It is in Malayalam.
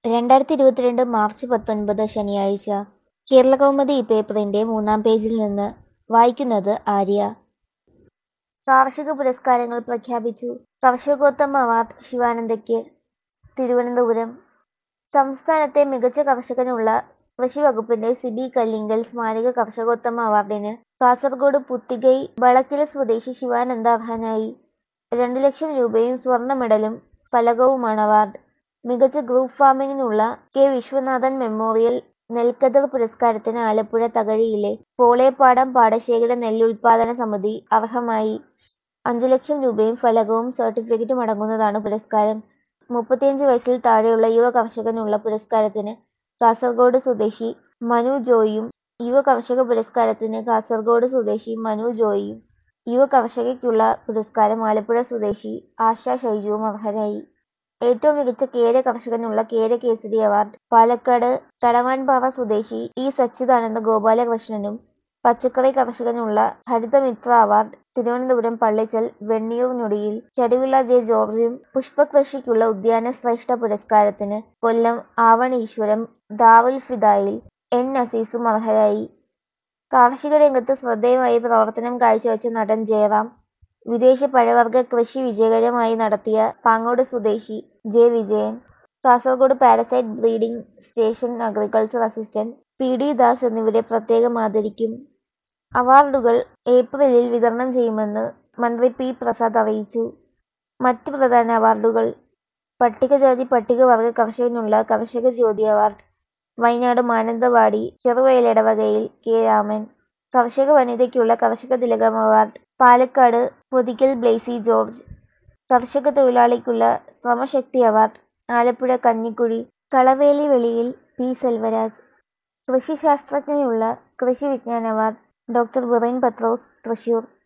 2022 മാർച്ച് 19 ശനിയാഴ്ച കേരളകൗമുദി പേപ്പറിന്റെ 3-ാം പേജിൽ നിന്ന് വായിക്കുന്നത് ആര്യ. കാർഷിക പുരസ്കാരങ്ങൾ പ്രഖ്യാപിച്ചു. കർഷകോത്തമ അവാർഡ് ശിവാനന്ദയ്ക്ക്. തിരുവനന്തപുരം. സംസ്ഥാനത്തെ മികച്ച കർഷകനുള്ള കൃഷിവകുപ്പിന്റെ സിബി കല്ലിങ്കൽ സ്മാരക കർഷകോത്തമ അവാർഡിന് കാസർഗോഡ് പുത്തിഗൈ വളക്കില സ്വദേശി ശിവാനന്ദ അർഹനായി. 2 ലക്ഷം രൂപയും സ്വർണ്ണ മെഡലും ഫലകവുമാണ് അവാർഡ്. മികച്ച ഗ്രൂപ്പ് ഫാമിംഗിനുള്ള കെ വിശ്വനാഥൻ മെമ്മോറിയൽ നെൽക്കതിർ പുരസ്കാരത്തിന് ആലപ്പുഴ തകഴിയിലെ പോളേപ്പാടം പാടശേഖര നെല്ലുൽപാദന സമിതി അർഹമായി. 5 ലക്ഷം രൂപയും ഫലകവും സർട്ടിഫിക്കറ്റും അടങ്ങുന്നതാണ് പുരസ്കാരം. 35 വയസ്സിൽ താഴെയുള്ള യുവ കർഷകനുള്ള പുരസ്കാരത്തിന് കാസർഗോഡ് സ്വദേശി മനു ജോയിയും യുവ കർഷക പുരസ്കാരത്തിന് കാസർഗോഡ് സ്വദേശി മനു ജോയിയും യുവ കർഷകയ്ക്കുള്ള പുരസ്കാരം ആലപ്പുഴ സ്വദേശി ആശ ഷൈജുവും അർഹരായി. ഏറ്റവും മികച്ച കേര കർഷകനുള്ള കേര കേസരി അവാർഡ് പാലക്കാട് തടവാൻപാറ സ്വദേശി ഇ സച്ചിദാനന്ദ ഗോപാലകൃഷ്ണനും, പച്ചക്കറി കർഷകനുള്ള ഹരിതമിത്ര അവാർഡ് തിരുവനന്തപുരം പള്ളിച്ചൽ വെണ്ണിയൂർ ഞൊടിയിൽ ചരുവിള ജെ ജോർജും, പുഷ്പകൃഷിക്കുള്ള ഉദ്യാന ശ്രേഷ്ഠ പുരസ്കാരത്തിന് കൊല്ലം ആവണി ഈശ്വരം ദാറുൽ ഫിദായിൽ എൻ അസീസും അർഹരായി. കാർഷിക രംഗത്ത് ശ്രദ്ധേയമായി പ്രവർത്തനം കാഴ്ചവെച്ച നടൻ ജയറാം, വിദേശ പഴവർഗ്ഗ കൃഷി വിജയകരമായി നടത്തിയ പാങ്ങോട് സ്വദേശി J Vijayan, Kasaragod parasite breeding station agriculture assistant P D Das എന്നിവരെ പ്രത്യേകം ആദരിക്കും. അവാർഡുകൾ ഏപ്രിലിൽ വിതരണം ചെയ്യുമെന്ന് മന്ത്രി പി പ്രസാദ് അറിയിച്ചു. മറ്റ് പ്രധാന അവാർഡുകൾ: പട്ടികജാതി പട്ടികവർഗ കർഷകനുള്ള കർഷക ജ്യോതി അവാർഡ് വയനാട് മാനന്തവാടി ചെറുവയലിടവകയിൽ കെ രാമൻ. കർഷക വനിതയ്ക്കുള്ള കർഷക തിലകം അവാർഡ് പാലക്കാട് പൊതിക്കൽ ബ്ലേസി ജോർജ്. കർഷക തൊഴിലാളിക്കുള്ള ശ്രമശക്തി അവാർഡ് ആലപ്പുഴ കഞ്ഞിക്കുഴി കളവേലി വെളിയിൽ പി സെൽവരാജ്. കൃഷിശാസ്ത്രജ്ഞനുള്ള കൃഷി വിജ്ഞാൻ അവാർഡ് ഡോക്ടർ ബിറിൻ പത്രോസ് തൃശൂർ.